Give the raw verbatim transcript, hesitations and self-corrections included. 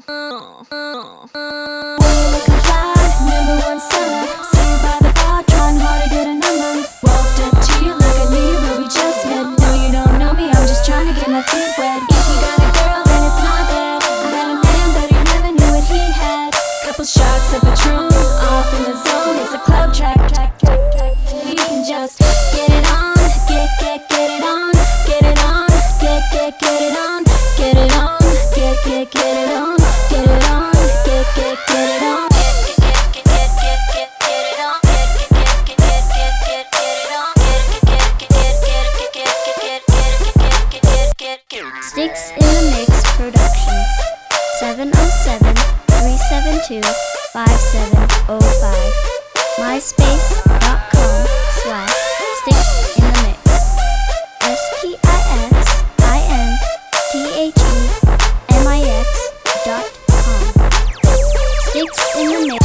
looking fly, number one seller. See you by the bar, trying hard to get a number. Walked up to you like I knew you, but we just met. No, you don't know me, I'm just trying to get my feet wet. If you got a girl, then it's not bad. I got a man, but he never knew what he had. Couple shots of Patron, off in the zone. It's a club track, track, track, track. You can just get it on, get, get, get it on, get it on, get, get, get it on, get it on, get, get, get it on, get it on, get, get, get it on. Sticks in the Mix Productions. seven oh seven, three seven two, five seven oh five. MySpace.com slash Sticks in the Mix. S T I X I N T H E M I X dot com. Sticks in the Mix.